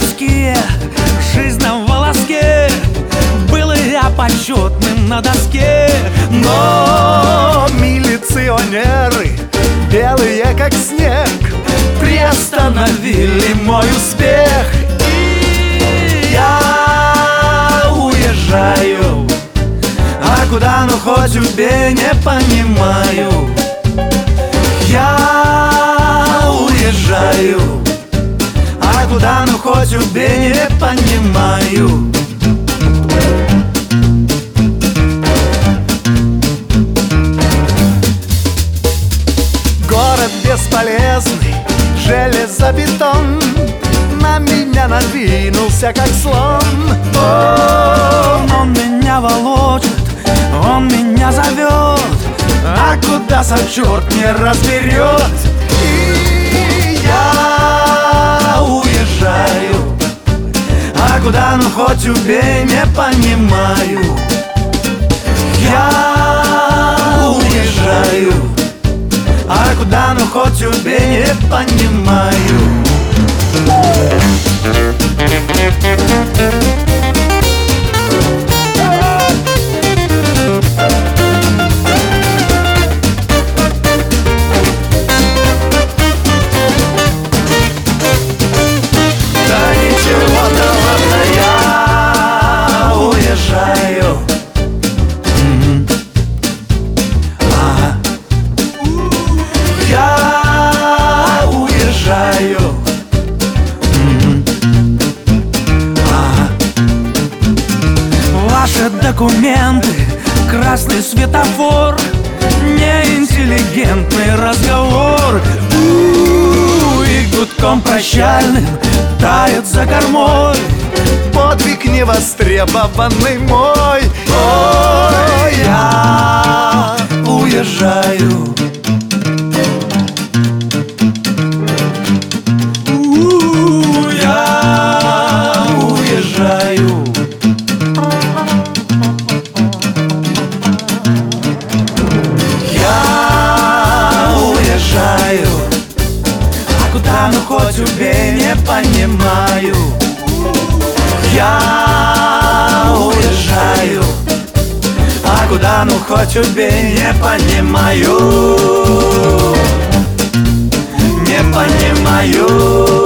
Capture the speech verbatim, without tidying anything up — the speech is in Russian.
тоске, жизнь на волоске. Был я почетным на доске, но милиционеры, белые как снег, приостановили мой успех. И я уезжаю, а куда, ну хоть убей, не понимаю. Я уезжаю, а куда, ну хоть убей, не понимаю. Город бесполезный, железобетон на меня надвинулся, как слон. Он, он меня волочит, он меня зовет, а куда сам черт не разберет. И я уезжаю, а куда, ну хоть убей, не понимаю. Я уезжаю, а куда, ну хоть убей, не понимаю. Да ничего, да ладно, я уезжаю. Ага. Я уезжаю. Ага. Ваши документы, красный светофор, неинтеллигентный разговор. У-у-у, и гудком прощальным тает за кормой подвиг невостребованный мой. Ой, я уезжаю. У-у-у, я уезжаю. Я уезжаю, а куда, ну хоть убей, не понимаю. Я уезжаю, а куда, ну хоть убей, не понимаю. Не понимаю.